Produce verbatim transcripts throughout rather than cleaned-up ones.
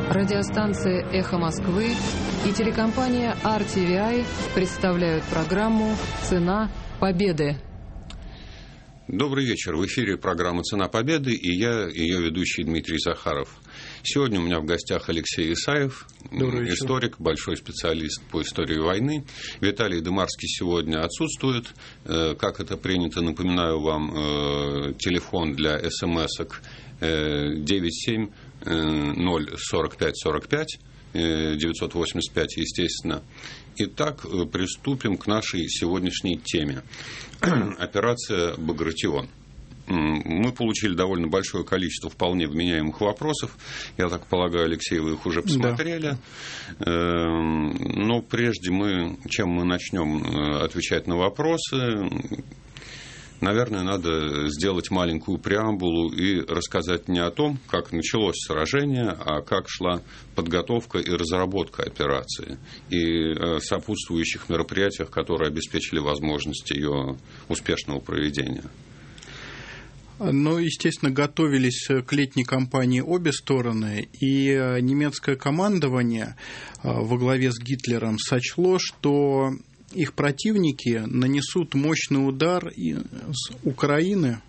Радиостанция «Эхо Москвы» и телекомпания ар ти ви ай представляют программу «Цена победы». Добрый вечер. В эфире программа «Цена победы» и я, ее ведущий Дмитрий Захаров. Сегодня у меня в гостях Алексей Исаев, историк, большой специалист по истории войны. Виталий Дымарский сегодня отсутствует. Как это принято, напоминаю вам, телефон для смс-ок девять семь ноль сорок пять сорок пять, девятьсот восемьдесят пять, естественно. Итак, приступим к нашей сегодняшней теме. Операция «Багратион». Мы получили довольно большое количество вполне вменяемых вопросов. Я так полагаю, Алексей, вы их уже посмотрели. Да. Но прежде мы, чем мы начнем отвечать на вопросы, наверное, надо сделать маленькую преамбулу и рассказать не о том, как началось сражение, а как шла подготовка и разработка операции, и сопутствующих мероприятиях, которые обеспечили возможность ее успешного проведения. Ну, естественно, готовились к летней кампании обе стороны, и немецкое командование во главе с Гитлером сочло, что их противники нанесут мощный удар с Украины,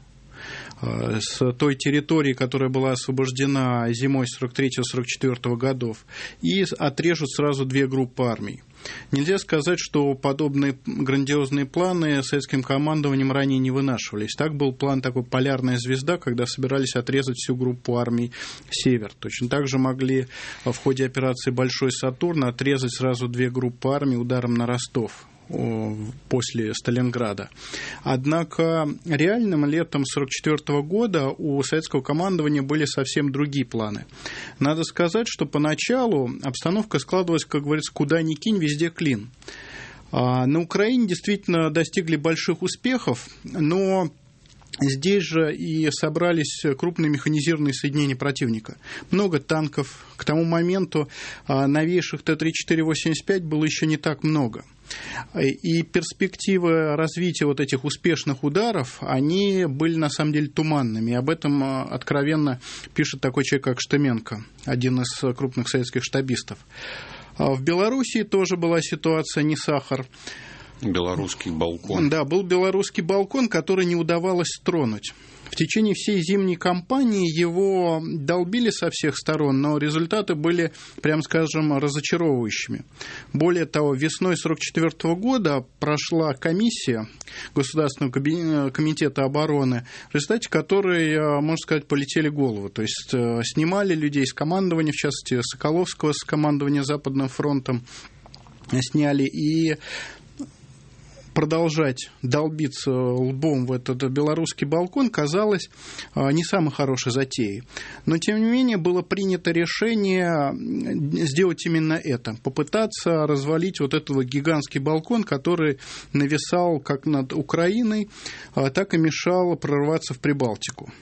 с той территории, которая была освобождена зимой сорок третьего сорок четвёртого годов, и отрежут сразу две группы армий. Нельзя сказать, что подобные грандиозные планы советским командованием ранее не вынашивались. Так был план такой «Полярная звезда», когда собирались отрезать всю группу армий «Север». Точно так же могли в ходе операции «Большой Сатурн» отрезать сразу две группы армий ударом на Ростов после Сталинграда. Однако реальным летом сорок четвёртого года у советского командования были совсем другие планы. Надо сказать, что поначалу обстановка складывалась, как говорится, куда ни кинь, везде клин. На Украине действительно достигли больших успехов, но здесь же и собрались крупные механизированные соединения противника. Много танков. К тому моменту новейших Т тридцать четыре восемьдесят пять было еще не так много. И перспективы развития вот этих успешных ударов, они были на самом деле туманными. И об этом откровенно пишет такой человек, как Штеменко, один из крупных советских штабистов. В Белоруссии тоже была ситуация не сахар. Белорусский балкон. Да, был белорусский балкон, который не удавалось тронуть. В течение всей зимней кампании его долбили со всех сторон, но результаты были, прям скажем, разочаровывающими. Более того, весной сорок четвёртого года прошла комиссия Государственного комитета обороны, в результате которой, можно сказать, полетели головы. То есть снимали людей с командования, в частности, Соколовского с командования Западным фронтом, сняли, и продолжать долбиться лбом в этот белорусский балкон казалось не самой хорошей затеей. Но, тем не менее, было принято решение сделать именно это. Попытаться развалить вот этот гигантский балкон, который нависал как над Украиной, так и мешал прорваться в Прибалтику.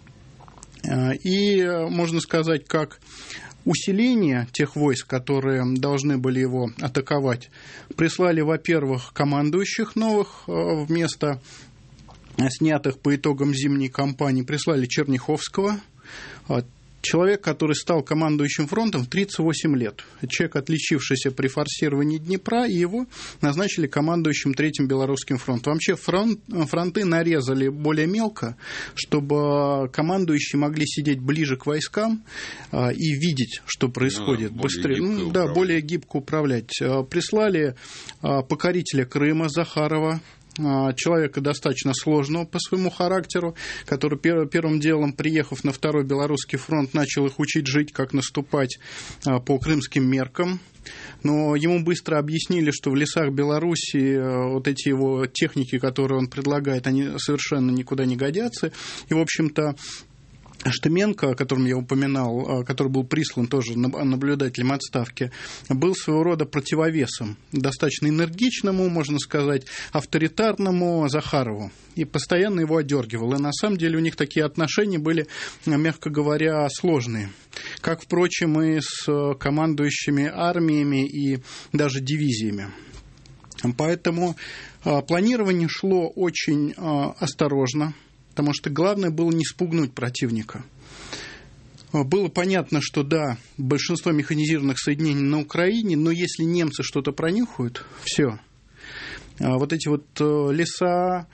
И, можно сказать, как усиление тех войск, которые должны были его атаковать, прислали, во-первых, командующих новых вместо снятых по итогам зимней кампании, прислали Черняховского, человек, который стал командующим фронтом в тридцать восемь лет. Человек, отличившийся при форсировании Днепра, и его назначили командующим Третьим Белорусским фронтом. Вообще фронт, фронты нарезали более мелко, чтобы командующие могли сидеть ближе к войскам а, и видеть, что происходит, ну, быстрее. Более ну, да, более гибко управлять. Прислали а, покорителя Крыма Захарова, человека достаточно сложного по своему характеру, который первым делом, приехав на Второй Белорусский фронт, начал их учить жить, как наступать по крымским меркам. Но ему быстро объяснили, что в лесах Белоруссии вот эти его техники, которые он предлагает, они совершенно никуда не годятся. И, в общем-то, Штеменко, о котором я упоминал, который был прислан тоже наблюдателем отставки, был своего рода противовесом достаточно энергичному, можно сказать, авторитарному Захарову. И постоянно его одергивал. И на самом деле у них такие отношения были, мягко говоря, сложные. Как, впрочем, и с командующими армиями и даже дивизиями. Поэтому планирование шло очень осторожно, потому что главное было не спугнуть противника. было понятно, что да, большинство механизированных соединений на Украине, но если немцы что-то пронюхают, все. Вот эти вот леса,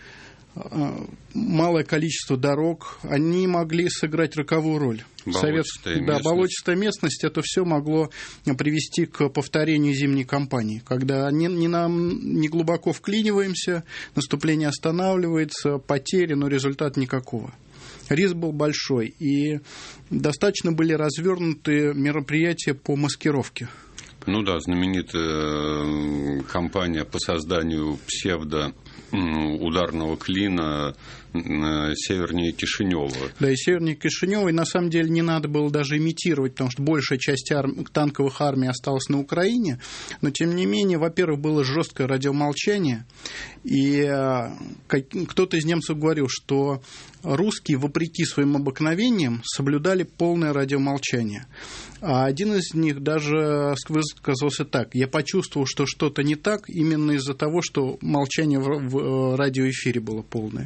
малое количество дорог, они могли сыграть роковую роль. Болотистая Совет... Да, болотистая местность, это все могло привести к повторению зимней кампании, когда не, не, нам, не глубоко вклиниваемся, наступление останавливается, потери, но результата никакого. Риск был большой, и достаточно были развернуты мероприятия по маскировке. Ну да, знаменитая кампания по созданию псевдо ударного клина севернее Кишинева. Да, и севернее Кишинева, и на самом деле не надо было даже имитировать, потому что большая часть арм... танковых армий осталась на Украине, но тем не менее, во-первых, было жесткое радиомолчание, и кто-то из немцев говорил, что русские, вопреки своим обыкновениям, соблюдали полное радиомолчание. А один из них даже высказался так: я почувствовал, что что-то не так именно из-за того, что молчание в радиоэфире было полное.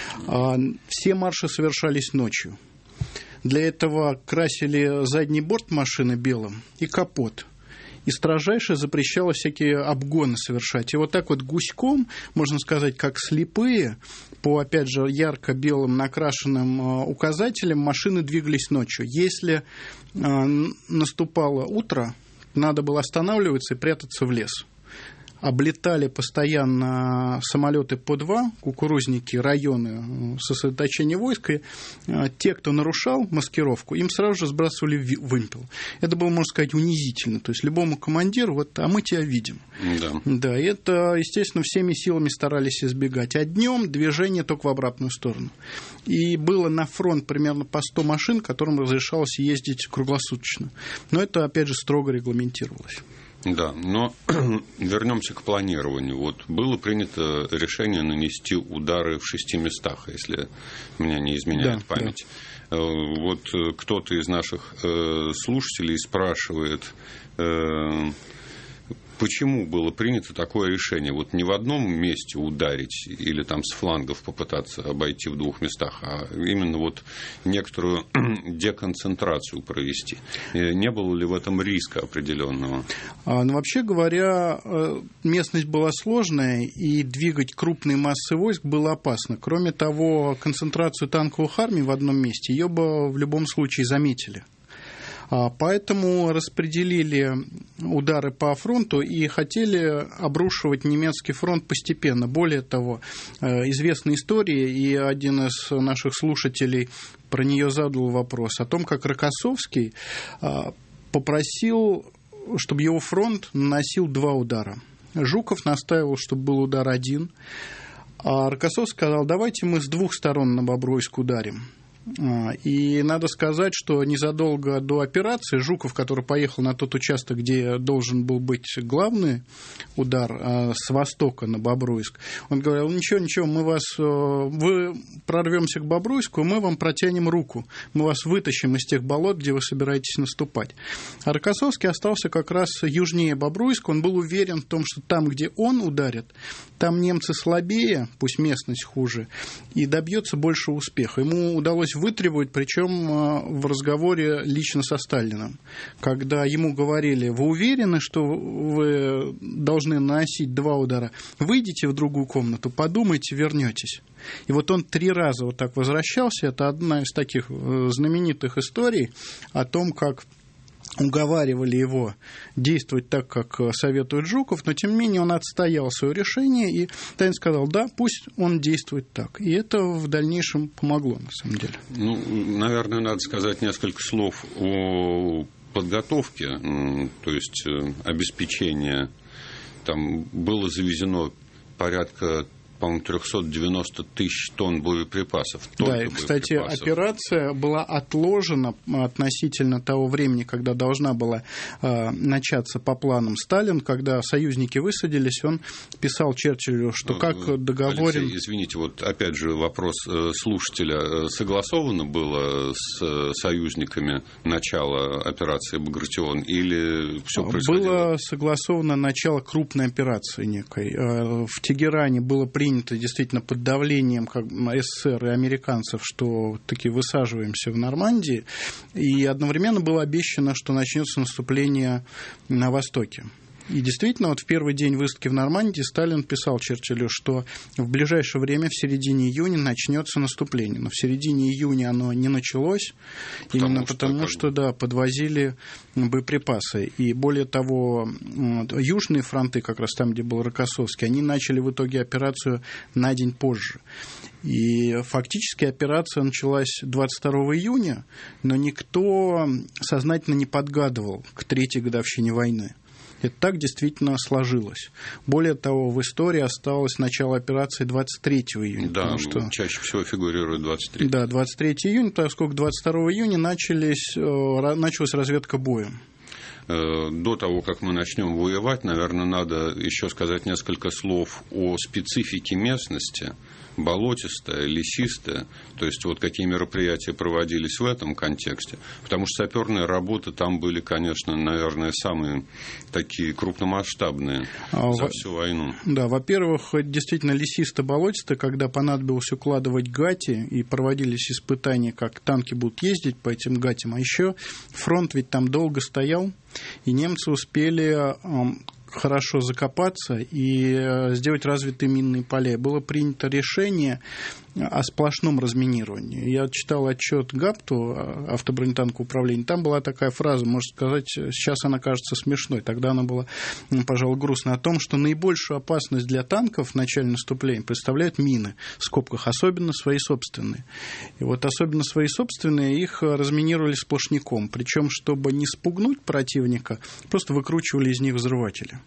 Все марши совершались ночью. Для этого красили задний борт машины белым и капот. И строжайше запрещалось всякие обгоны совершать. И вот так вот гуськом, можно сказать, как слепые, по, опять же, ярко-белым накрашенным указателям машины двигались ночью. Если наступало утро, надо было останавливаться и прятаться в лес. Облетали постоянно самолеты по два, кукурузники, районы сосредоточения войск, и те, кто нарушал маскировку, им сразу же сбрасывали вымпел. Это было, можно сказать, унизительно. То есть любому командиру, вот, а мы тебя видим. Да. Да, и это, естественно, всеми силами старались избегать. А днем движение только в обратную сторону. И было на фронт примерно по сто машин, которым разрешалось ездить круглосуточно. Но это, опять же, строго регламентировалось. Да, но вернемся к планированию. Вот было принято решение нанести удары в шести местах, если меня не изменяет да, память. Да. Вот кто-то из наших слушателей спрашивает, почему было принято такое решение? Вот не в одном месте ударить или там с флангов попытаться обойти в двух местах, а именно вот некоторую деконцентрацию провести. Не было ли в этом риска определенного? А, ну, вообще говоря, местность была сложная, и двигать крупные массы войск было опасно. Кроме того, концентрацию танковых армий в одном месте, ее бы в любом случае заметили. Поэтому распределили удары по фронту и хотели обрушивать немецкий фронт постепенно. Более того, известна история, и один из наших слушателей про нее задал вопрос о том, как Рокоссовский попросил, чтобы его фронт наносил два удара. Жуков настаивал, чтобы был удар один, а Рокоссовский сказал: давайте мы с двух сторон на Бобруйск ударим. И надо сказать, что незадолго до операции Жуков, который поехал на тот участок, где должен был быть главный удар с востока на Бобруйск, он говорил: ничего, ничего, мы вас, вы прорвемся к Бобруйску, мы вам протянем руку, мы вас вытащим из тех болот, где вы собираетесь наступать. А Рокоссовский остался как раз южнее Бобруйска, он был уверен в том, что там, где он ударит, там немцы слабее, пусть местность хуже, и добьется большего успеха. Ему удалось вытребовать, причем в разговоре лично со Сталиным, когда ему говорили: вы уверены, что вы должны наносить два удара? Выйдите в другую комнату, подумайте, вернетесь. И вот он три раза вот так возвращался. Это одна из таких знаменитых историй о том, как уговаривали его действовать так, как советует Жуков, но тем не менее он отстоял свое решение, и Сталин сказал: да, пусть он действует так. И это в дальнейшем помогло, на самом деле. Ну, наверное, надо сказать несколько слов о подготовке, то есть обеспечение. Там было завезено порядка, по-моему, триста девяносто тысяч тонн боеприпасов. Да, и, кстати, боеприпасов. Операция была отложена относительно того времени, когда должна была э, начаться по планам. Сталин, когда союзники высадились, он писал Черчиллю, что как договорен... Алексей, извините, вот опять же вопрос слушателя. Согласовано было с союзниками начало операции «Багратион» или все происходило? Было согласовано начало крупной операции некой. В Тегеране было принято принято действительно под давлением как СССР и американцев, что таки высаживаемся в Нормандии, и одновременно было обещано, что начнется наступление на востоке. И действительно, вот в первый день выставки в Нормандии Сталин писал Черчиллю, что в ближайшее время, в середине июня, начнется наступление. Но в середине июня оно не началось, потому именно что потому, что, что да, подвозили боеприпасы. И более того, южные фронты, как раз там, где был Рокоссовский, они начали в итоге операцию на день позже. И фактически операция началась двадцать второго июня, но никто сознательно не подгадывал к третьей годовщине войны. Это так действительно сложилось. Более того, в истории осталось начало операции двадцать третьего июня. Да, что, чаще всего фигурирует двадцать третьего. Да, двадцать третьего июня, поскольку двадцать второго июня начались, началась разведка боем. До того, как мы начнем воевать, наверное, надо еще сказать несколько слов о специфике местности. Болотистая, лесистая, то есть вот какие мероприятия проводились в этом контексте, потому что саперные работы там были, конечно, наверное, самые такие крупномасштабные а, за всю войну. Да, во-первых, действительно лесисто-болотисто, когда понадобилось укладывать гати и проводились испытания, как танки будут ездить по этим гатям, а еще фронт ведь там долго стоял, и немцы успели хорошо закопаться и сделать развитые минные поля. Было принято решение о сплошном разминировании. Я читал отчет ГАПТУ, автобронетанкового управления, там была такая фраза, можно сказать, сейчас она кажется смешной, тогда она была, пожалуй, грустной, о том, что наибольшую опасность для танков в начале наступления представляют мины, в скобках, особенно свои собственные. И вот особенно свои собственные, их разминировали сплошняком, причем, чтобы не спугнуть противника, просто выкручивали из них взрыватели.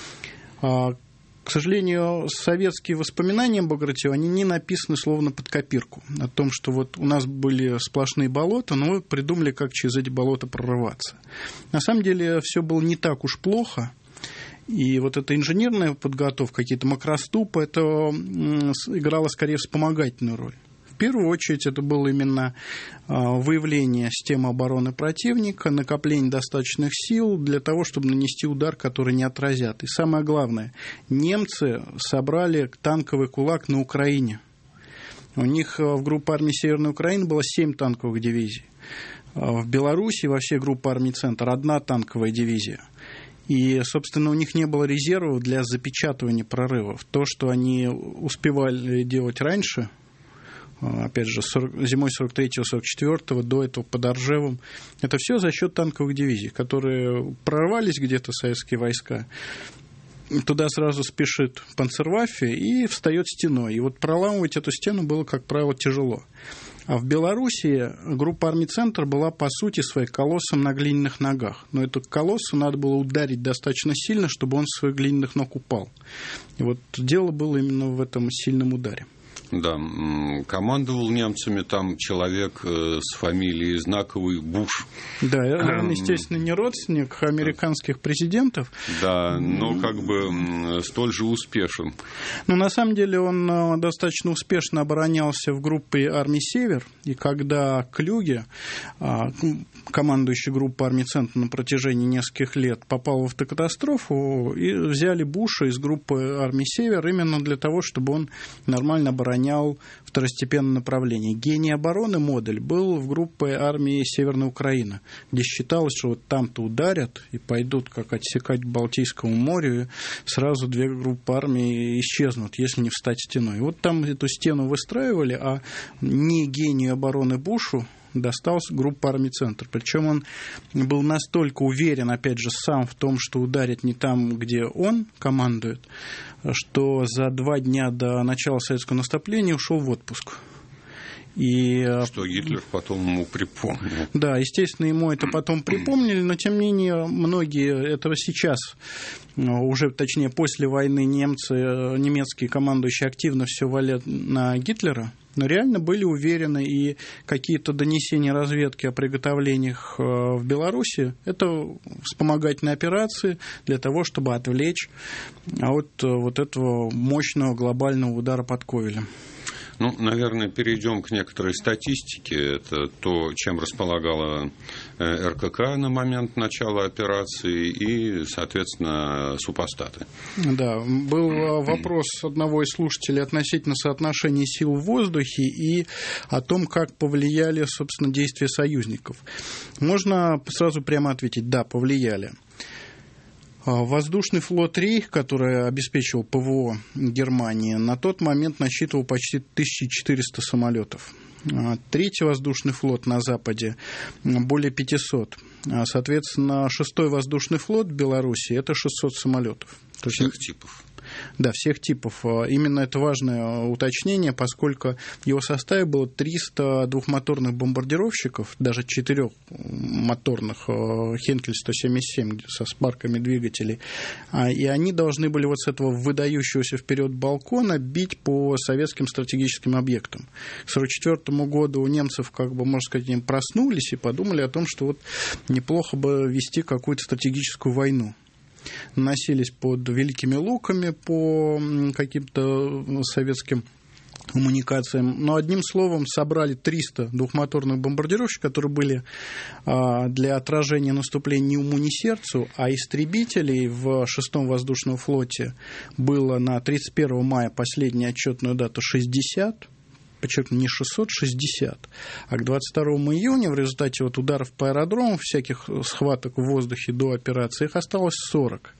К сожалению, советские воспоминания об Багратионе, они не написаны словно под копирку. О том, что вот у нас были сплошные болота, но мы придумали, как через эти болота прорываться. На самом деле все было не так уж плохо. И вот эта инженерная подготовка, какие-то макроступы, это играло скорее вспомогательную роль. В первую очередь это было именно выявление системы обороны противника, накопление достаточных сил для того, чтобы нанести удар, который не отразят. И самое главное, немцы собрали танковый кулак на Украине. У них в группе армии Северной Украины было семь танковых дивизий. В Беларуси во всей группе армий Центр одна танковая дивизия. И, собственно, у них не было резервов для запечатывания прорывов. То, что они успевали делать раньше, опять же, зимой сорок третьего сорок четвёртого, до этого под Оржевом, это все за счет танковых дивизий, которые прорвались где-то советские войска. Туда сразу спешит Панцерваффе и встает стеной. И вот проламывать эту стену было, как правило, тяжело. А в Белоруссии группа армий «Центр» была, по сути, своей колоссом на глиняных ногах. Но эту колоссу надо было ударить достаточно сильно, чтобы он с своих глиняных ног упал. И вот дело было именно в этом сильном ударе. Да, командовал немцами там человек с фамилией знаковый Буш. Да, он, естественно, не родственник американских президентов. Да, но как бы столь же успешен. Но на самом деле он достаточно успешно оборонялся в группе армий «Север», и когда Клюге, командующий группой армий «Центр» на протяжении нескольких лет, попал в автокатастрофу, и взяли Буша из группы армий «Север» именно для того, чтобы он нормально оборонялся второстепенное направление. Гений обороны Модель был в группе армии Северной Украины, где считалось, что вот там-то ударят и пойдут как отсекать к Балтийскому морю, и сразу две группы армий исчезнут, если не встать стеной. И вот там эту стену выстраивали, а не гению обороны Бушу достался группа армий «Центр». Причем он был настолько уверен, опять же, сам в том, что ударит не там, где он командует, что за два дня до начала советского наступления ушел в отпуск. И, что Гитлер потом ему припомнил. Да, естественно, ему это потом припомнили, но тем не менее многие этого сейчас, уже точнее после войны, немцы, немецкие командующие активно все валят на Гитлера, но реально были уверены, и какие-то донесения разведки о приготовлениях в Беларуси – это вспомогательные операции для того, чтобы отвлечь от вот этого мощного глобального удара под Ковелем. Ну, наверное, перейдем к некоторой статистике. Это то, чем располагала эр ка ка на момент начала операции и, соответственно, супостаты. Да, был вопрос одного из слушателей относительно соотношения сил в воздухе и о том, как повлияли, собственно, действия союзников. Можно сразу прямо ответить: да, повлияли. Воздушный флот «Рейх», который обеспечивал ПВО Германии, на тот момент насчитывал почти тысяча четыреста самолетов. Третий воздушный флот на Западе более пятисот. Соответственно, шестой воздушный флот в Беларуси – это шестьсот самолетов. Всех типов. Да, всех типов. Именно это важное уточнение, поскольку в его составе было триста двухмоторных бомбардировщиков, даже четырехмоторных Хенкель сто семьдесят семь со спарками двигателей, и они должны были вот с этого выдающегося вперед балкона бить по советским стратегическим объектам. К сорок четвёртому году у немцев, как бы, можно сказать, они проснулись и подумали о том, что вот неплохо бы вести какую-то стратегическую войну. Носились под Великими Луками по каким-то советским коммуникациям. Но одним словом собрали триста двухмоторных бомбардировщиков, которые были для отражения наступления не уму, ни сердцу, а истребителей в шестом воздушном флоте было на тридцать первого мая, последняя отчетная дата, шестьдесят. Подчеркну, не шестьсот, шестьдесят. А к двадцать второму июня в результате вот ударов по аэродромам, всяких схваток в воздухе до операции, их осталось сорок.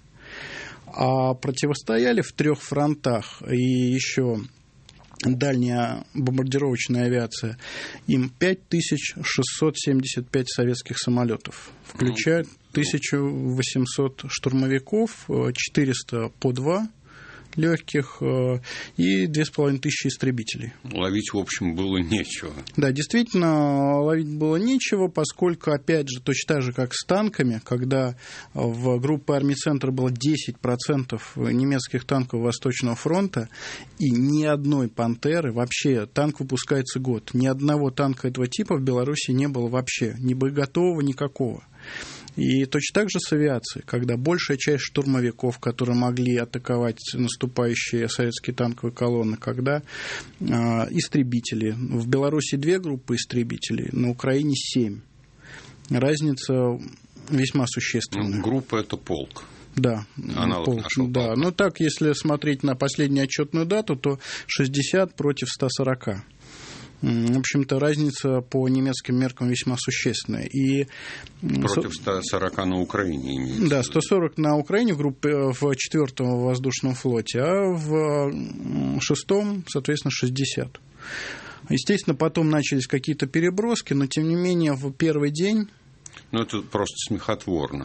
А противостояли в трех фронтах и еще дальняя бомбардировочная авиация, им пять тысяч шестьсот семьдесят пять советских самолетов, включая тысяча восемьсот штурмовиков, четыреста по два легких и две с половиной тысячи истребителей. Ловить, в общем, было нечего. Да, действительно, ловить было нечего, поскольку, опять же, точно так же, как с танками, когда в группе армий «Центр» было десять процентов немецких танков Восточного фронта и ни одной «Пантеры», вообще танк выпускается год, ни одного танка этого типа в Беларуси не было вообще, ни боеготового, никакого. И точно так же с авиацией, когда большая часть штурмовиков, которые могли атаковать наступающие советские танковые колонны, когда э, истребители. В Беларуси две группы истребителей, на Украине семь. Разница весьма существенная. Группа – это полк. Да, аналог полк, нашего да. полка. Но так, если смотреть на последнюю отчетную дату, то шестьдесят против ста сорока. В общем-то, разница по немецким меркам весьма существенная. И против ста сорока на Украине имеется. Да, сто сорок на Украине в группе в четвертом воздушном флоте, а в шестом, соответственно, шестьдесят. Естественно, потом начались какие-то переброски, но, тем не менее, в первый день... Ну, это просто смехотворно.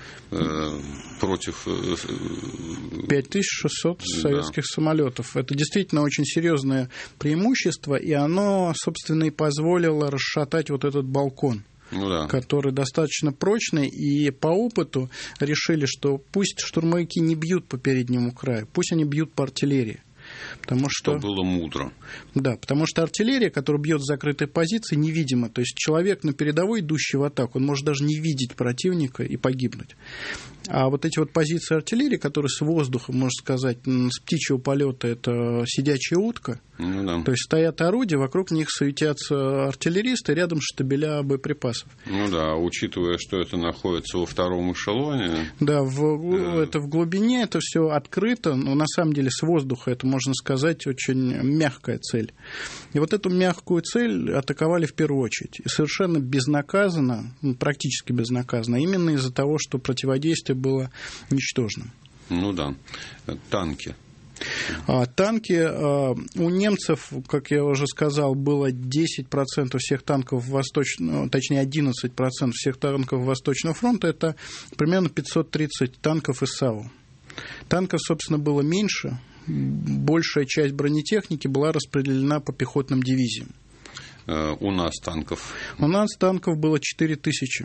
Против пять тысяч шестьсот советских да. самолетов. Это действительно очень серьезное преимущество, и оно, собственно, и позволило расшатать вот этот балкон, ну, да. который достаточно прочный, и по опыту решили, что пусть штурмовики не бьют по переднему краю, пусть они бьют по артиллерии. Потому что, что было мудро. Да, потому что артиллерия, которая бьет с закрытой позиции, невидима. То есть человек на передовой, идущий в атаку, он может даже не видеть противника и погибнуть. А вот эти вот позиции артиллерии, которые с воздуха, можно сказать, с птичьего полета, это сидячая утка. Ну, да. То есть стоят орудия, вокруг них суетятся артиллеристы, рядом штабеля боеприпасов. Ну да, учитывая, что это находится во втором эшелоне. Да, в, да. это в глубине, это все открыто, но на самом деле с воздуха это, можно сказать, очень мягкая цель. И вот эту мягкую цель атаковали в первую очередь. И совершенно безнаказанно, практически безнаказанно, именно из-за того, что противодействие было ничтожным. Ну да, танки. А танки у немцев, как я уже сказал, было десять процентов всех танков Восточного, точнее одиннадцать процентов всех танков Восточного фронта, это примерно пятьсот тридцать танков ИСАУ. Танков, собственно, было меньше, большая часть бронетехники была распределена по пехотным дивизиям. У нас танков? У нас танков было четыре тысячи.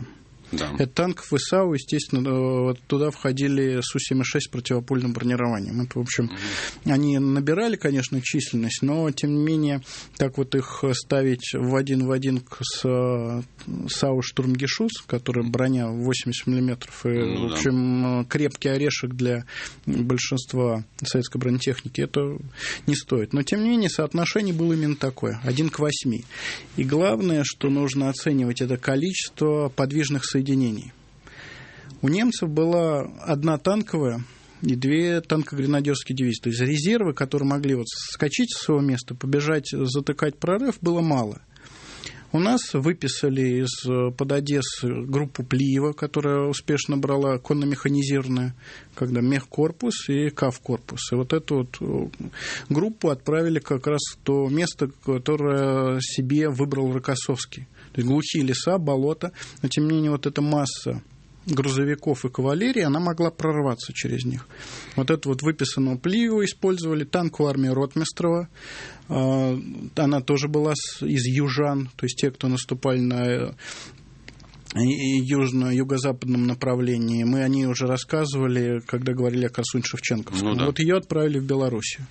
Да. Это танков ИСАУ, естественно, туда входили Су семьдесят шесть с противопульным бронированием. Это, в общем, угу. они набирали, конечно, численность, но, тем не менее, так вот их ставить в один в один с САУ «Штурмгешутз», которая броня восемьдесят миллиметров, и, ну, в общем, да. крепкий орешек для большинства советской бронетехники, это не стоит. Но, тем не менее, соотношение было именно такое, один к восьми. И главное, что нужно оценивать, это количество подвижных соединений. У немцев была одна танковая и две танкогренадерские дивизии. То есть резервы, которые могли вот скачать с своего места, побежать, затыкать прорыв, было мало. У нас выписали из-под Одессы группу Плиева, которая успешно брала конно-механизированную, когда мехкорпус и кавкорпус. И вот эту вот группу отправили как раз в то место, которое себе выбрал Рокоссовский. То есть глухие леса, болота, но тем не менее вот эта масса грузовиков и кавалерии, она могла прорваться через них. Вот эту вот выписанную Плиеву использовали, танковую армию Ротмистрова, она тоже была из южан, то есть те, кто наступали на южно-юго-западном направлении. Мы о ней уже рассказывали, когда говорили о Корсунь-Шевченковском. Ну, да. Вот ее отправили в Белоруссию.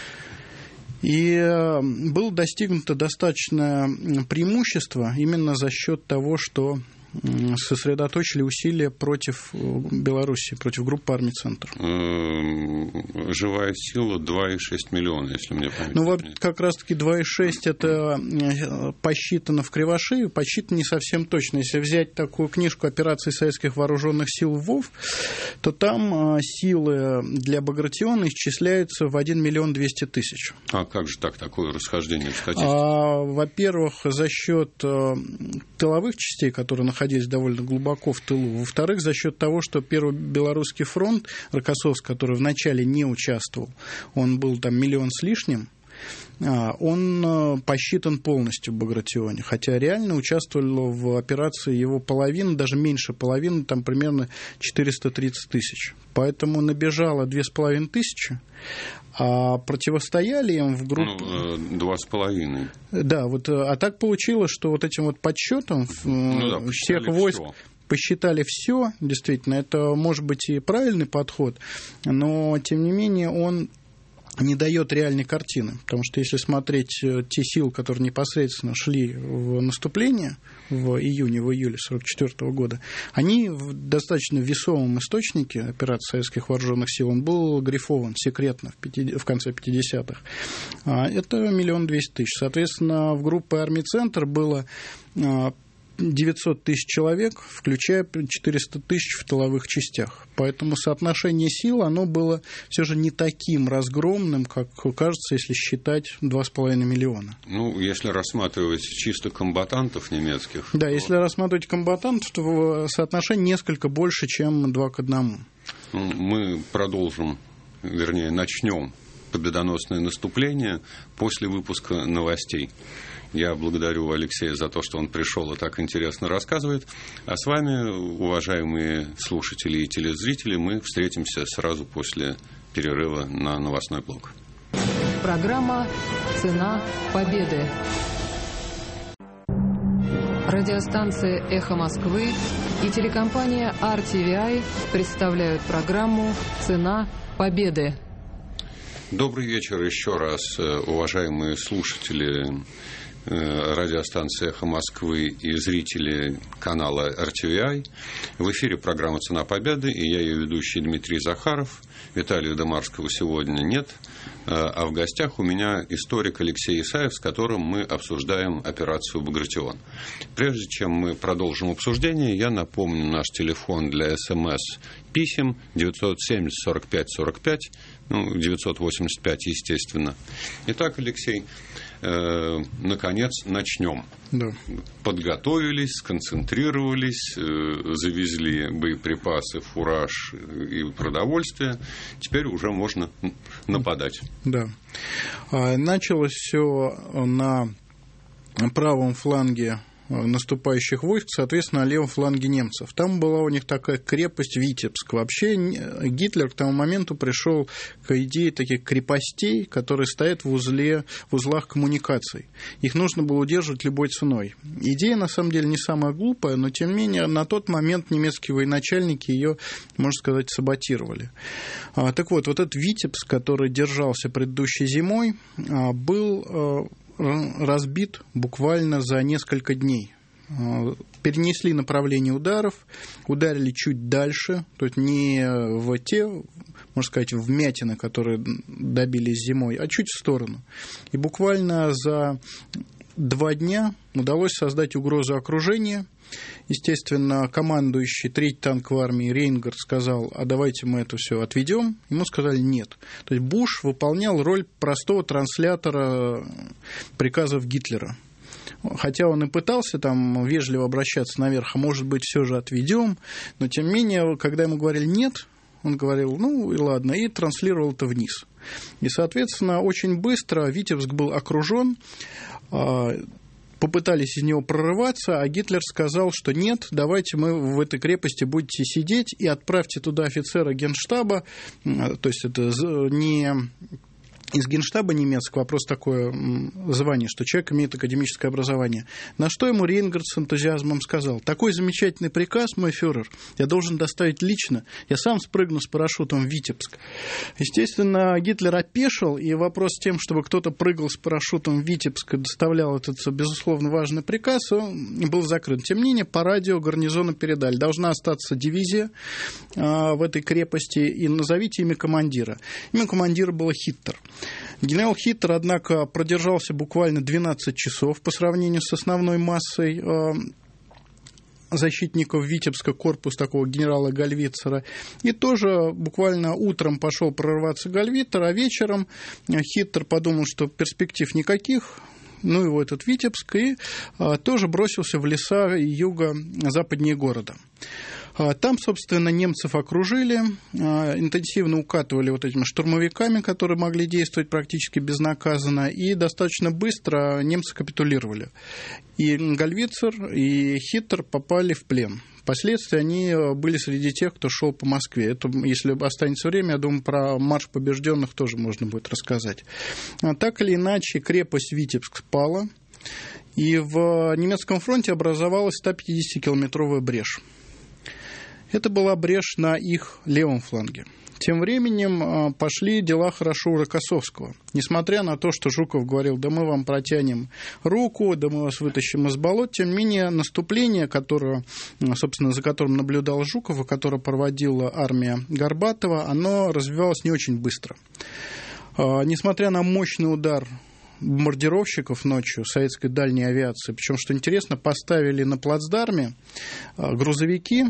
И было достигнуто достаточное преимущество именно за счет того, что сосредоточили усилия против Белоруссии, против группы армий «Центр». Живая сила два и шесть миллиона, если мне память. Ну вот как раз-таки два и шесть это посчитано в Кривошееве, посчитано не совсем точно. Если взять такую книжку «Операции советских вооруженных сил ВОВ», то там силы для Багратиона исчисляются в один миллион двести тысяч. А как же так, такое расхождение в статистике? А, во-первых, за счет тыловых частей, которые находились находились довольно глубоко в тылу. Во-вторых, за счет того, что Первый Белорусский фронт, Рокоссовский, который вначале не участвовал, он был там миллион с лишним, он посчитан полностью в Багратионе, хотя реально участвовало в операции его половина, даже меньше половины, там примерно четыреста тридцать тысяч. Поэтому набежало две с половиной тысячи, а противостояли им в группе... Ну, два с половиной. Да, вот, а так получилось, что вот этим вот подсчетом ну, да, всех войск... Все. Посчитали все, действительно, это может быть и правильный подход, но, тем не менее, он не дает реальной картины, потому что если смотреть те силы, которые непосредственно шли в наступление в июне, в июле сорок четвёртого года, они в достаточно весомом источнике операции советских вооруженных сил, он был грифован секретно в, пяти, в конце пятидесятых. Это миллион двести тысяч. Соответственно, в группе армий «Центр» было девятьсот тысяч человек, включая четыреста тысяч в тыловых частях. Поэтому соотношение сил, оно было все же не таким разгромным, как кажется, если считать два с половиной миллиона. Ну, если рассматривать чисто комбатантов немецких... Да, то... если рассматривать комбатантов, то соотношение несколько больше, чем два к одному. Ну, мы продолжим, вернее, начнем победоносное наступление после выпуска новостей. Я благодарю Алексея за то, что он пришел и так интересно рассказывает. А с вами, уважаемые слушатели и телезрители, мы встретимся сразу после перерыва на новостной блок. Программа «Цена победы». Радиостанция «Эхо Москвы» и телекомпания ар ти ви ай представляют программу «Цена победы». Добрый вечер еще раз, уважаемые слушатели радиостанции «Эхо Москвы» и зрители канала ар ти ви ай. В эфире программа «Цена победы», и я ее ведущий Дмитрий Захаров. Виталия Домарского сегодня нет, а в гостях у меня историк Алексей Исаев, с которым мы обсуждаем операцию «Багратион». Прежде чем мы продолжим обсуждение, я напомню наш телефон для СМС-писем девятьсот семьдесят сорок пять сорок пять, ну, девятьсот восемьдесят пять, естественно. Итак, Алексей, э, наконец начнем. Да. Подготовились, сконцентрировались, э, завезли боеприпасы, фураж и продовольствие. Теперь уже можно нападать. Да. Началось все на правом фланге наступающих войск, соответственно, на левом фланге немцев. Там была у них такая крепость Витебск. Вообще Гитлер к тому моменту пришел к идее таких крепостей, которые стоят в, узле, в узлах коммуникаций. Их нужно было удерживать любой ценой. Идея, на самом деле, не самая глупая, но, тем не менее, на тот момент немецкие военачальники ее, можно сказать, саботировали. Так вот, вот этот Витебск, который держался предыдущей зимой, был разбит буквально за несколько дней. Перенесли направление ударов, ударили чуть дальше, то есть не в те, можно сказать, вмятины, которые добились зимой, а чуть в сторону. И буквально за два дня удалось создать угрозу окружения. Естественно, командующий третьей танковой армии Рейнгард сказал: а давайте мы это все отведем. Ему сказали нет. То есть Буш выполнял роль простого транслятора приказов Гитлера. Хотя он и пытался там вежливо обращаться наверх, а может быть, все же отведем, но тем не менее, когда ему говорили нет, он говорил: ну и ладно, и транслировал это вниз. И, соответственно, очень быстро Витебск был окружен. Попытались из него прорываться, а Гитлер сказал, что нет, давайте мы в этой крепости будете сидеть и отправьте туда офицера генштаба, то есть это не из генштаба немецкого, а просто такое звание, что человек имеет академическое образование. На что ему Рейнгард с энтузиазмом сказал: такой замечательный приказ, мой фюрер, я должен доставить лично, я сам спрыгну с парашютом в Витебск. Естественно, Гитлер опешил, и вопрос с тем, чтобы кто-то прыгал с парашютом в Витебск и доставлял этот, безусловно, важный приказ, он был закрыт. Тем не менее, по радио гарнизону передали: должна остаться дивизия а, в этой крепости, и назовите имя командира. Имя командира было Хиттер. Генерал Хиттер, однако, продержался буквально двенадцать часов по сравнению с основной массой защитников Витебска, корпус такого генерала Гальвицера. И тоже буквально утром пошел прорываться Гальвицер, а вечером Хиттер подумал, что перспектив никаких, ну его этот Витебск, и тоже бросился в леса юго-западнее города. Там, собственно, немцев окружили, интенсивно укатывали вот этими штурмовиками, которые могли действовать практически безнаказанно, и достаточно быстро немцы капитулировали. И Гальвицер, и Хиттер попали в плен. Впоследствии они были среди тех, кто шел по Москве. Это, если останется время, я думаю, про марш побежденных тоже можно будет рассказать. Так или иначе, крепость Витебск пала, и в немецком фронте образовалась сто пятидесятикилометровая брешь. Это была брешь на их левом фланге. Тем временем пошли дела хорошо у Рокоссовского. Несмотря на то, что Жуков говорил: да мы вам протянем руку, да мы вас вытащим из болот, тем не менее наступление, которое, собственно, за которым наблюдал Жуков и которое проводила армия Горбатова, оно развивалось не очень быстро. Несмотря на мощный удар бомбардировщиков ночью советской дальней авиации, причем, что интересно, поставили на плацдарме грузовики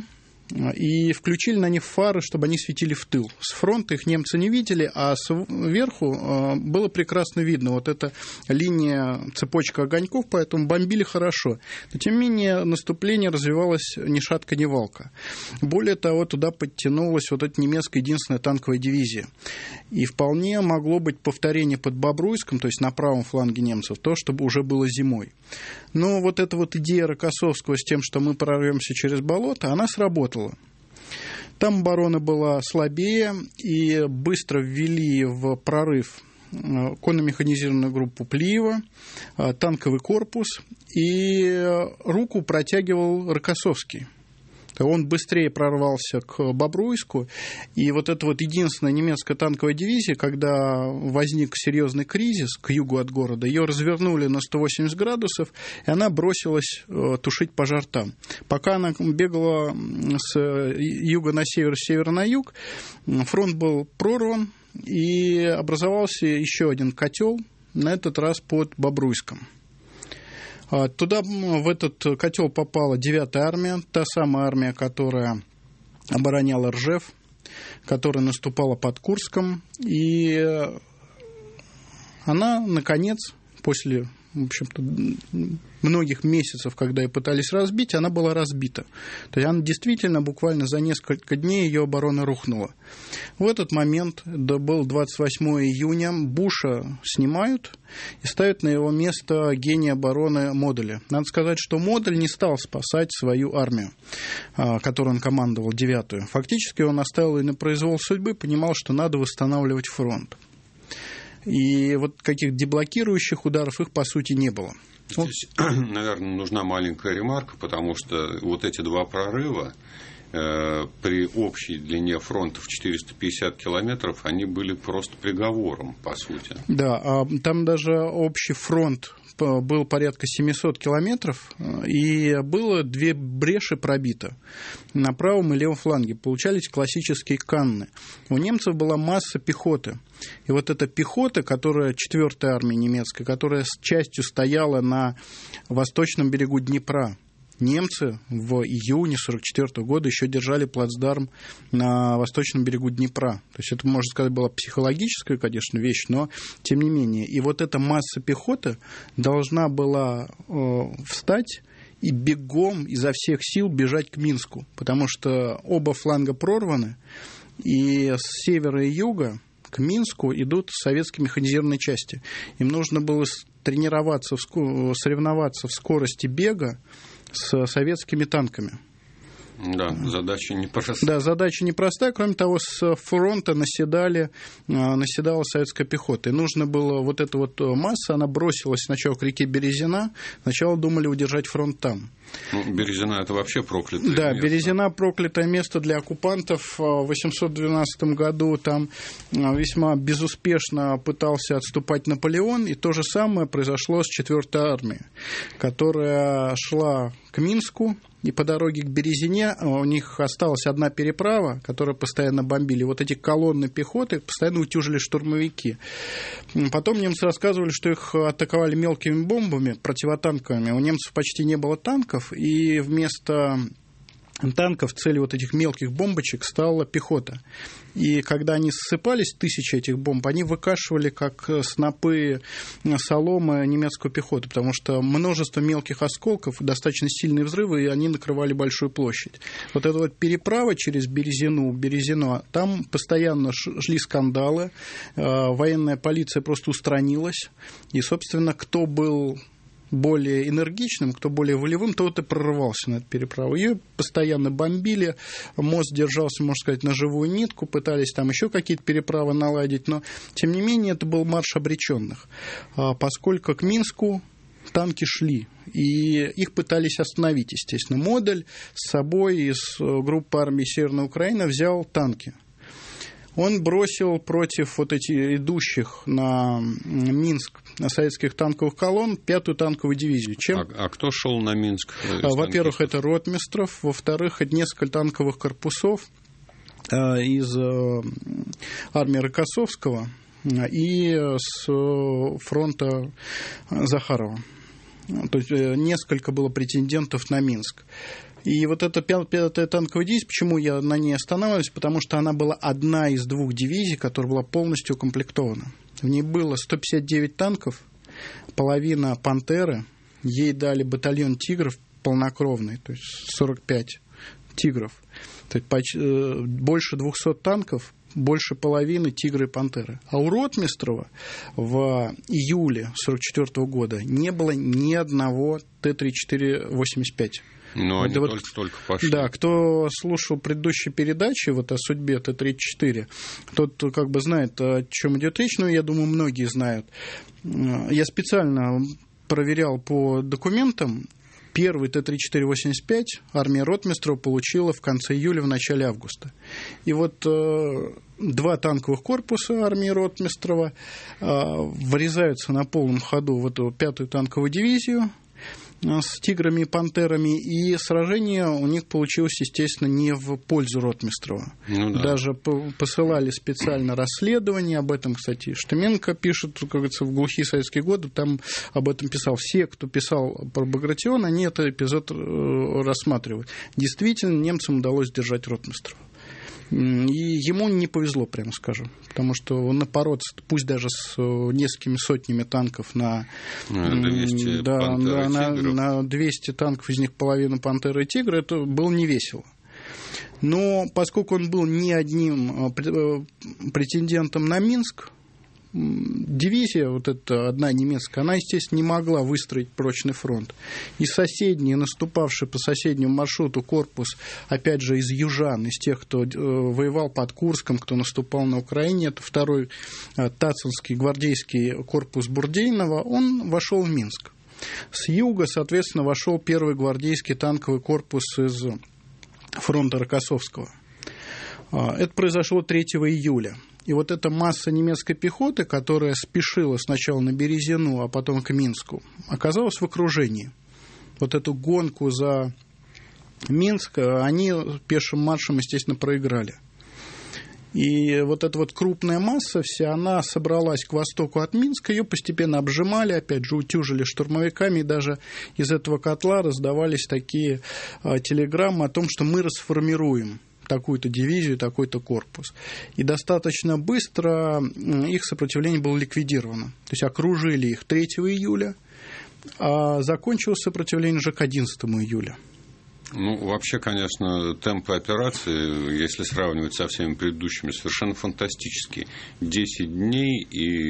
и включили на них фары, чтобы они светили в тыл. С фронта их немцы не видели, а сверху было прекрасно видно. Вот эта линия, цепочка огоньков, поэтому бомбили хорошо. Но, тем не менее, наступление развивалось ни шатка, ни валка. Более того, туда подтянулась вот эта немецкая единственная танковая дивизия. И вполне могло быть повторение под Бобруйском, то есть на правом фланге немцев, то, что уже было зимой. Но вот эта вот идея Рокоссовского с тем, что мы прорвемся через болото, она сработала. Там оборона была слабее, и быстро ввели в прорыв конно-механизированную группу Плиева, танковый корпус, и руку протягивал Рокоссовский. Он быстрее прорвался к Бобруйску, и вот эта вот единственная немецкая танковая дивизия, когда возник серьезный кризис к югу от города, ее развернули на сто восемьдесят градусов, и она бросилась тушить пожар там. Пока она бегала с юга на север, с севера на юг, фронт был прорван, и образовался еще один котел, на этот раз под Бобруйском. Туда, в этот котел, попала девятая армия, та самая армия, которая обороняла Ржев, которая наступала под Курском. И она, наконец, после в общем-то, многих месяцев, когда ее пытались разбить, она была разбита. То есть она действительно буквально за несколько дней ее оборона рухнула. В этот момент, да, был двадцать восьмого июня, Буша снимают и ставят на его место гения обороны Модуля. Надо сказать, что Модуль не стал спасать свою армию, которой он командовал, девятую. Фактически он оставил ее на произвол судьбы, понимал, что надо восстанавливать фронт. И вот каких деблокирующих ударов их, по сути, не было. Здесь, наверное, нужна маленькая ремарка, потому что вот эти два прорыва э, при общей длине фронта в четыреста пятьдесят километров, они были просто приговором, по сути. Да, а там даже общий фронт был порядка семьсот километров, и было две бреши пробито на правом и левом фланге. Получались классические канны. У немцев была масса пехоты. И вот эта пехота, которая, четвёртая армия немецкая, которая с частью стояла на восточном берегу Днепра, немцы в июне сорок четвёртого года еще держали плацдарм на восточном берегу Днепра. То есть это, можно сказать, была психологическая, конечно, вещь, но тем не менее. И вот эта масса пехоты должна была э, встать и бегом изо всех сил бежать к Минску, потому что оба фланга прорваны, и с севера и юга к Минску идут советские механизированные части. Им нужно было тренироваться, соревноваться в скорости бега с советскими танками. Да, задача непростая. Да, задача непростая. Кроме того, с фронта наседали, наседала советская пехота. И нужно было вот эта вот масса, она бросилась сначала к реке Березина. Сначала думали удержать фронт там. Ну, Березина – это вообще проклятое да, место. Да, Березина – проклятое место для оккупантов. В восемьсот двенадцатом году там весьма безуспешно пытался отступать Наполеон. И то же самое произошло с четвёртой армией, которая шла к Минску. И по дороге к Березине у них осталась одна переправа, которую постоянно бомбили. Вот эти колонны пехоты постоянно утюжили штурмовики. Потом немцы рассказывали, что их атаковали мелкими бомбами, противотанковыми. У немцев почти не было танков, и вместо танков целью вот этих мелких бомбочек стала пехота. И когда они ссыпались, тысячи этих бомб, они выкашивали, как снопы соломы, немецкую пехоту, потому что множество мелких осколков, достаточно сильные взрывы, и они накрывали большую площадь. Вот эта вот переправа через Березину, Березино, там постоянно шли скандалы, военная полиция просто устранилась, и, собственно, кто был более энергичным, кто более волевым, тот и прорывался на эту переправу. Ее постоянно бомбили, мост держался, можно сказать, на живую нитку, пытались там еще какие-то переправы наладить, но, тем не менее, это был марш обреченных, поскольку к Минску танки шли, и их пытались остановить, естественно. Модуль с собой из группы армии Северной Украины взял танки. Он бросил против вот этих идущих на Минск советских танковых колонн пятую танковую дивизию. Чем... А, а кто шел на Минск? Во-первых, это Ротмистров, во-вторых, это несколько танковых корпусов э, из э, армии Рокоссовского и с фронта Захарова. То есть э, несколько было претендентов на Минск. И вот эта пятая танковая дивизия, почему я на ней останавливаюсь? Потому что она была одна из двух дивизий, которая была полностью укомплектована. В ней было сто пятьдесят девять танков, половина «Пантеры», ей дали батальон «Тигров» полнокровный, то есть сорок пять «Тигров». То есть почти, больше двухсот танков, больше половины «Тигры» и «Пантеры». А у Ротмистрова в июле сорок четвёртого года не было ни одного Т тридцать четыре восемьдесят пять. Но они вот, только-только пошли. Да, кто слушал предыдущие передачи вот о судьбе Т тридцать четыре, тот как бы знает, о чем идет речь, но я думаю, многие знают. Я специально проверял по документам. Первый Т тридцать четыре восемьдесят пять армия Ротмистрова получила в конце июля, в начале августа. И вот э, два танковых корпуса армии Ротмистрова э, врезаются на полном ходу в эту пятую танковую дивизию с «Тиграми» и «Пантерами», и сражение у них получилось, естественно, не в пользу Ротмистрова. Ну, да. Даже посылали специально расследование об этом, кстати, Штеменко пишет, как говорится, в глухие советские годы, там об этом писал. Все, кто писал про Багратион, они этот эпизод рассматривают. Действительно, немцам удалось держать Ротмистрова. И ему не повезло, прямо скажем, потому что напороться, пусть даже с несколькими сотнями танков на двести, да, да, на, на двести танков, из них половина «Пантеры» и «Тигры», это было невесело. Но поскольку он был не одним претендентом на Минск, дивизия, вот эта одна немецкая, она, естественно, не могла выстроить прочный фронт. И соседний, наступавший по соседнему маршруту корпус, опять же, из южан, из тех, кто воевал под Курском, кто наступал на Украине, это второй Тацинский гвардейский корпус Бурдейнова, он вошел в Минск. С юга, соответственно, вошел первый гвардейский танковый корпус из фронта Рокоссовского. Это произошло третьего июля. И вот эта масса немецкой пехоты, которая спешила сначала на Березину, а потом к Минску, оказалась в окружении. Вот эту гонку за Минск они пешим маршем, естественно, проиграли. И вот эта вот крупная масса вся, она собралась к востоку от Минска, ее постепенно обжимали, опять же, утюжили штурмовиками, и даже из этого котла раздавались такие телеграммы о том, что мы расформируем такую-то дивизию, такой-то корпус. И достаточно быстро их сопротивление было ликвидировано. То есть окружили их третьего июля, а закончилось сопротивление уже к одиннадцатому июля. Ну, вообще, конечно, темпы операции, если сравнивать со всеми предыдущими, совершенно фантастические. десять дней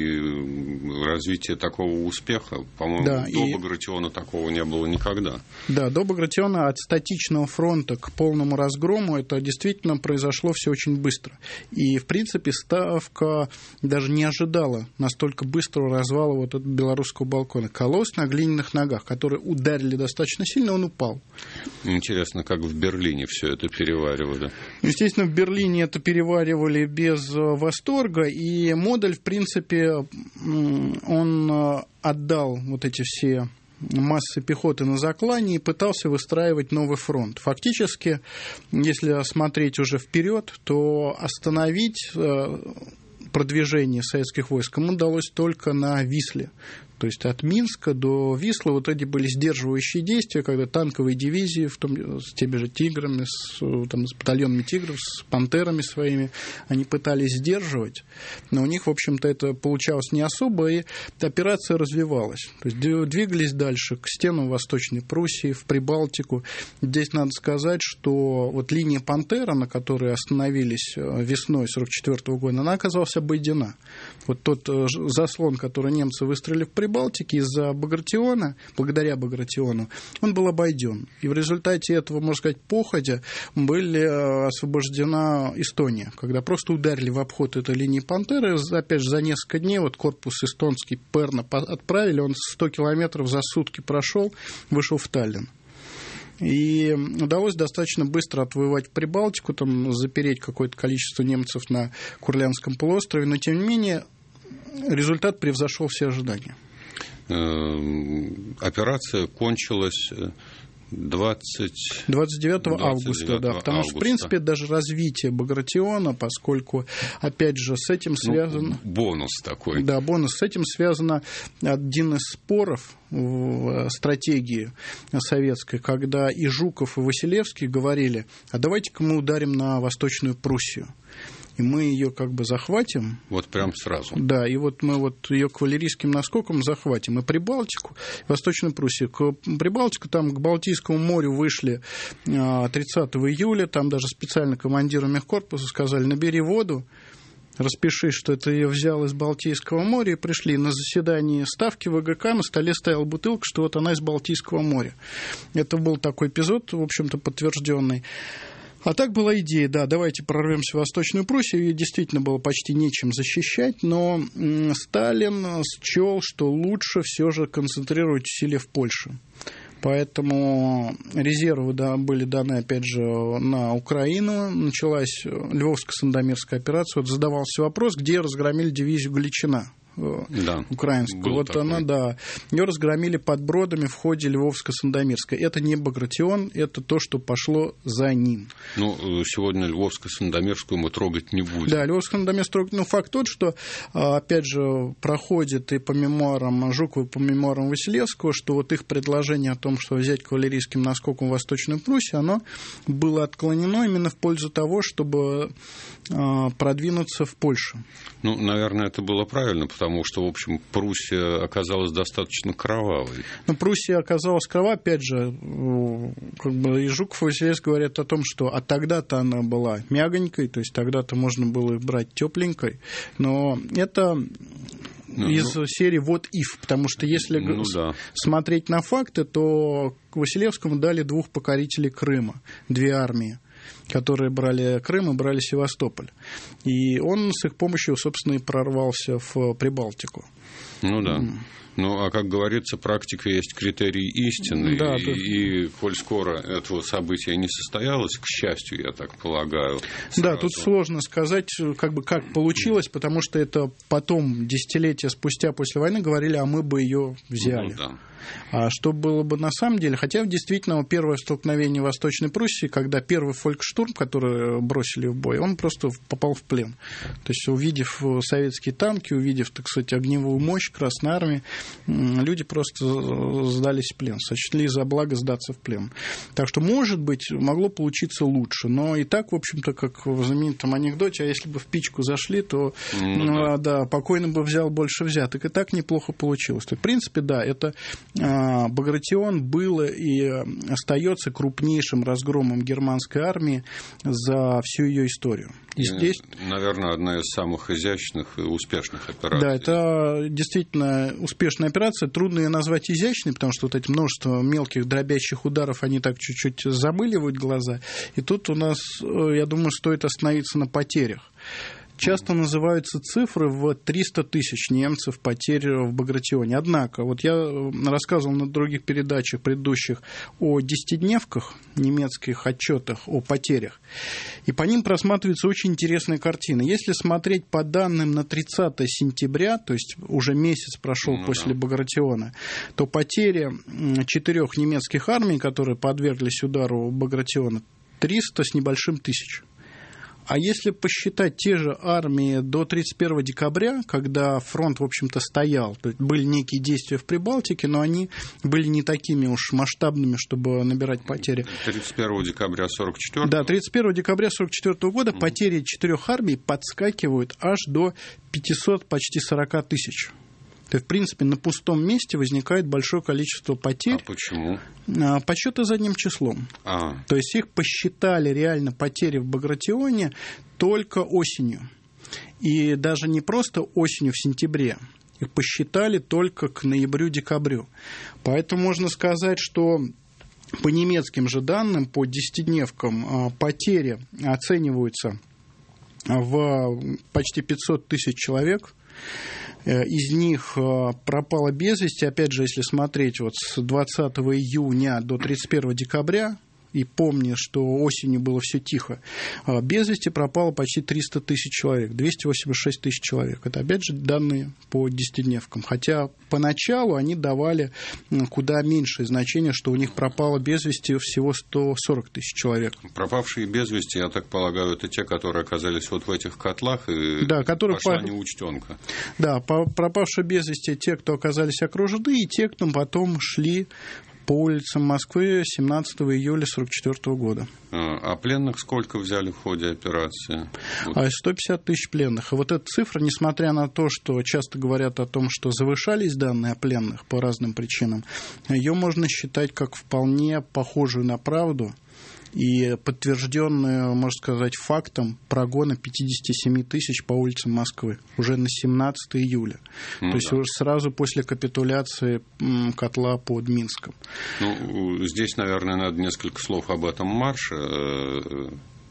и развитие такого успеха, по-моему, да, до и... Багратиона такого не было никогда. Да, до Багратиона от статичного фронта к полному разгрому это действительно произошло все очень быстро. И, в принципе, Ставка даже не ожидала настолько быстрого развала вот этого белорусского балкона. Колосс на глиняных ногах, которые ударили достаточно сильно, он упал. Интересно, как в Берлине все это переваривали. Естественно, в Берлине это переваривали без восторга, и Модель, в принципе, он отдал вот эти все массы пехоты на заклане и пытался выстраивать новый фронт. Фактически, если смотреть уже вперед, то остановить продвижение советских войск ему удалось только на Висле. То есть от Минска до Вислы вот эти были сдерживающие действия, когда танковые дивизии, в том, с теми же «Тиграми», с, там, с батальонами «Тигров», с «Пантерами» своими, они пытались сдерживать, но у них, в общем-то, это получалось не особо, и операция развивалась. То есть двигались дальше к стенам Восточной Пруссии, в Прибалтику. Здесь надо сказать, что вот линия «Пантера», на которой остановились весной сорок четвёртого года, она оказалась обойдена. Вот тот заслон, который немцы выстроили в Прибалтике, Балтики из-за Багратиона, благодаря Багратиону, он был обойден. И в результате этого, можно сказать, походя, была освобождена Эстония, когда просто ударили в обход этой линии «Пантеры». Опять же, за несколько дней вот корпус эстонский Перна отправили, он сто километров за сутки прошел, вышел в Таллин. И удалось достаточно быстро отвоевать Прибалтику, там, запереть какое-то количество немцев на Курляндском полуострове, но, тем не менее, результат превзошел все ожидания. Операция кончилась двадцать... двадцать девятого августа, да, потому августа. Что, в принципе, даже развитие Багратиона, поскольку, опять же, с этим связано... Ну, бонус такой. Да, бонус. С этим связано один из споров в стратегии советской, когда и Жуков, и Василевский говорили, а давайте-ка мы ударим на Восточную Пруссию. И мы ее как бы захватим. Вот прям сразу. Да, и вот мы вот ее кавалерийским наскоком захватим. И Прибалтику, и Восточную Пруссию. К Прибалтику, там к Балтийскому морю вышли тридцатого июля, там даже специально командиру мехкорпуса сказали, набери воду, распиши, что ты ее взял из Балтийского моря, и пришли на заседание Ставки ВГК, на столе стояла бутылка, что вот она из Балтийского моря. Это был такой эпизод, в общем-то, подтвержденный. А так была идея, да, давайте прорвемся в Восточную Пруссию, ее действительно было почти нечем защищать, но Сталин счел, что лучше все же концентрировать усилия в Польше. Поэтому резервы, да, были даны, опять же, на Украину. Началась Львовско-Сандомирская операция. Вот задавался вопрос, где разгромили дивизию Галичина да, украинскую. Вот такой. она, да. Ее разгромили под Бродами в ходе Львовско-Сандомирской. Это не Багратион, это то, что пошло за ним. Ну, сегодня Львовско-Сандомирскую мы трогать не будем. Да, Львовско-Сандомирскую трогать. Ну, факт тот, что, опять же, проходит и по мемуарам Жукова, и по мемуарам Василевского, что вот их предложение о том, что взять кавалерийским наскоком Восточную Пруссию, оно было отклонено именно в пользу того, чтобы продвинуться в Польшу. Ну, наверное, это было правильно, потому что, в общем, Пруссия оказалась достаточно кровавой. Ну, Пруссия оказалась крова, опять же, как бы и Жуков и Василевский говорят о том, что а тогда-то она была мягонькой, то есть тогда-то можно было их брать тепленькой, но это... Ну, из ну, серии «Вот if», потому что если ну, да. смотреть на факты, то Василевскому дали двух покорителей Крыма, две армии, которые брали Крым и брали Севастополь. И он с их помощью, собственно, и прорвался в Прибалтику. Ну да. Ну, а как говорится, практика есть критерий истины, да, и, то... и коль скоро этого события не состоялось, к счастью, я так полагаю. Сразу... Да, тут сложно сказать, как бы как получилось, потому что это потом, десятилетия спустя после войны, говорили, а мы бы ее взяли. Ну, да. А что было бы на самом деле? Хотя, действительно, первое столкновение Восточной Пруссии, когда первый фолькштурм, который бросили в бой, он просто попал в плен. То есть, увидев советские танки, увидев, так сказать, огневую мощь Красной Армии, люди просто сдались в плен, сочли за благо сдаться в плен. Так что, может быть, могло получиться лучше. Но и так, в общем-то, как в знаменитом анекдоте, а если бы в пичку зашли, то ну, да. Да, покойно бы взял больше взяток. И так неплохо получилось. То, в принципе, да, это... Багратион был и остается крупнейшим разгромом германской армии за всю ее историю. И здесь... Наверное, одна из самых изящных и успешных операций. Да, это действительно успешная операция. Трудно ее назвать изящной, потому что вот эти множество мелких дробящих ударов, они так чуть-чуть замыливают глаза. И тут у нас, я думаю, стоит остановиться на потерях. Часто называются цифры в триста тысяч немцев потерь в Багратионе. Однако, вот я рассказывал на других передачах предыдущих о десятидневках, немецких отчетах о потерях, и по ним просматривается очень интересная картина. Если смотреть по данным на тридцатое сентября, то есть уже месяц прошел ну, после да. Багратиона, то потери четырех немецких армий, которые подверглись удару Багратиона, триста с небольшим тысяч. А если посчитать те же армии до тридцать первого декабря, когда фронт, в общем-то, стоял, то есть были некие действия в Прибалтике, но они были не такими уж масштабными, чтобы набирать потери. тридцать первого декабря сорок четвёртого? Да, тридцать первого декабря сорок четвёртого года mm-hmm. потери четырех армий подскакивают аж до пятисот, почти сорока тысяч. То есть, в принципе, на пустом месте возникает большое количество потерь. А почему? Подсчеты задним числом. А. То есть, их посчитали реально потери в Багратионе только осенью. И даже не просто осенью в сентябре. Их посчитали только к ноябрю-декабрю. Поэтому можно сказать, что по немецким же данным, по десятидневкам, потери оцениваются в почти пятьсот тысяч человек. Из них пропало без вести, опять же, если смотреть вот с двадцатого июня до тридцать первого декабря, и помня, что осенью было все тихо, без вести пропало почти триста тысяч человек, двести восемьдесят шесть тысяч человек. Это, опять же, данные по десятидневкам. Хотя поначалу они давали куда меньшее значение, что у них пропало без вести всего сто сорок тысяч человек. Пропавшие без вести, я так полагаю, это те, которые оказались вот в этих котлах, и да, которых пошла по... неучтенка. Да, пропавшие без вести те, кто оказались окружены, и те, кто потом шли по улицам Москвы семнадцатого июля сорок четвёртого года. А пленных сколько взяли в ходе операции? Вот. сто пятьдесят тысяч пленных. И вот эта цифра, несмотря на то, что часто говорят о том, что завышались данные о пленных по разным причинам, ее можно считать как вполне похожую на правду и подтвержденную, можно сказать, фактом прогона пятьдесят семь тысяч по улицам Москвы уже на семнадцатого июля. Ну, то есть да. уже сразу после капитуляции котла под Минском. Ну, здесь, наверное, надо несколько слов об этом марше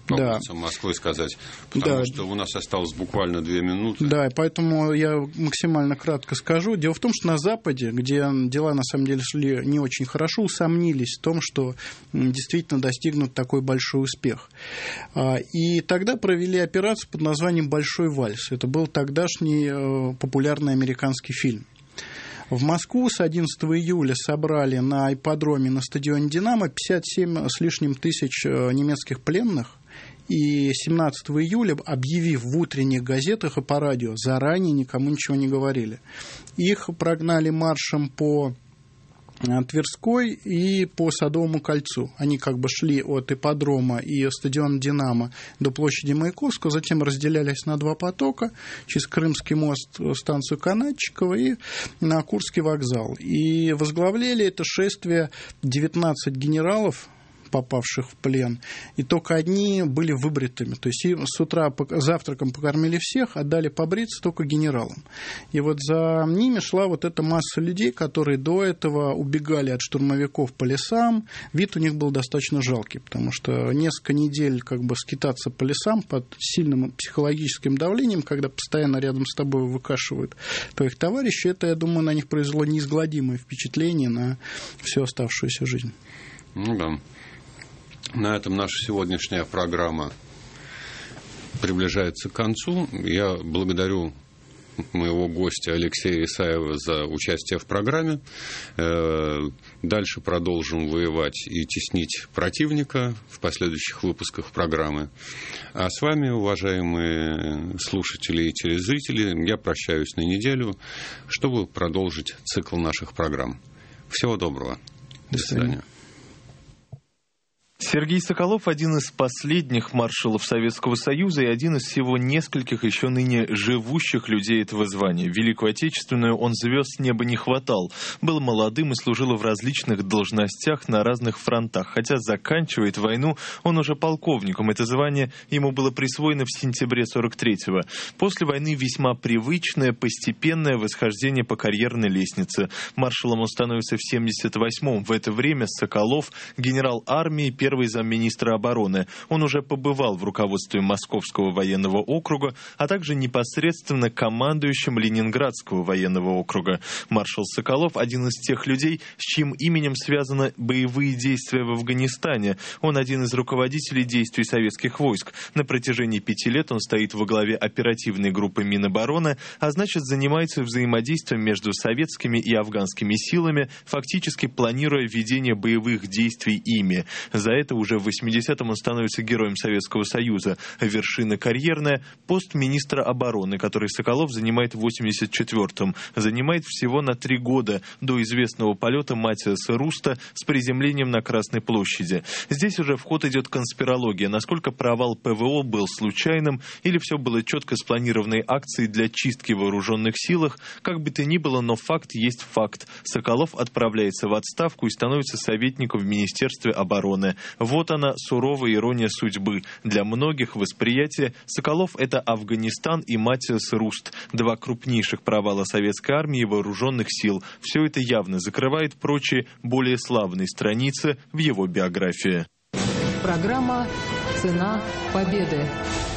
по да. улицам Москвы сказать, потому да. что у нас осталось буквально две минуты. Да, и поэтому я максимально кратко скажу. Дело в том, что на Западе, где дела на самом деле шли не очень хорошо, усомнились в том, что действительно достигнут такой большой успех. И тогда провели операцию под названием «Большой вальс». Это был тогдашний популярный американский фильм. В Москву с одиннадцатого июля собрали на ипподроме на стадионе «Динамо» пятьдесят семь с лишним тысяч немецких пленных. И семнадцатого июля, объявив в утренних газетах и по радио, заранее никому ничего не говорили. Их прогнали маршем по Тверской и по Садовому кольцу. Они как бы шли от ипподрома и стадиона «Динамо» до площади Маяковского, затем разделялись на два потока через Крымский мост, станцию Канатчикова и на Курский вокзал. И возглавляли это шествие девятнадцать генералов, попавших в плен, и только одни были выбритыми. То есть с утра завтраком покормили всех, отдали побриться только генералам. И вот за ними шла вот эта масса людей, которые до этого убегали от штурмовиков по лесам. Вид у них был достаточно жалкий, потому что несколько недель как бы скитаться по лесам под сильным психологическим давлением, когда постоянно рядом с тобой выкашивают твоих товарищей, это, я думаю, на них произвело неизгладимое впечатление на всю оставшуюся жизнь. Ну да. На этом наша сегодняшняя программа приближается к концу. Я благодарю моего гостя Алексея Исаева за участие в программе. Дальше продолжим воевать и теснить противника в последующих выпусках программы. А с вами, уважаемые слушатели и телезрители, я прощаюсь на неделю, чтобы продолжить цикл наших программ. Всего доброго. До свидания. Сергей Соколов – один из последних маршалов Советского Союза и один из всего нескольких еще ныне живущих людей этого звания. В Великую Отечественную он звезд с неба не хватал. Был молодым и служил в различных должностях на разных фронтах. Хотя заканчивает войну он уже полковником. Это звание ему было присвоено в сентябре сорок третьего. После войны весьма привычное, постепенное восхождение по карьерной лестнице. Маршалом он становится в семьдесят восьмом. В это время Соколов – генерал армии, первый замминистра обороны. Он уже побывал в руководстве Московского военного округа, а также непосредственно командующим Ленинградского военного округа. Маршал Соколов – один из тех людей, с чьим именем связаны боевые действия в Афганистане. Он один из руководителей действий советских войск. На протяжении пяти лет он стоит во главе оперативной группы Минобороны, а значит занимается взаимодействием между советскими и афганскими силами, фактически планируя ведение боевых действий ими. За это уже в восьмидесятом он становится героем Советского Союза. Вершина карьерная – пост министра обороны, который Соколов занимает в восемьдесят четвёртом. Занимает всего на три года, до известного полета Матиаса Руста с приземлением на Красной площади. Здесь уже в ход идет конспирология, насколько провал ПВО был случайным или все было четко спланированной акцией для чистки в вооруженных силах. Как бы то ни было, но факт есть факт. Соколов отправляется в отставку и становится советником в Министерстве обороны. Вот она, суровая ирония судьбы. Для многих восприятие Соколов – это Афганистан и Матиас Руст, два крупнейших провала советской армии и вооруженных сил. Все это явно закрывает прочие, более славные страницы в его биографии. Программа «Цена победы».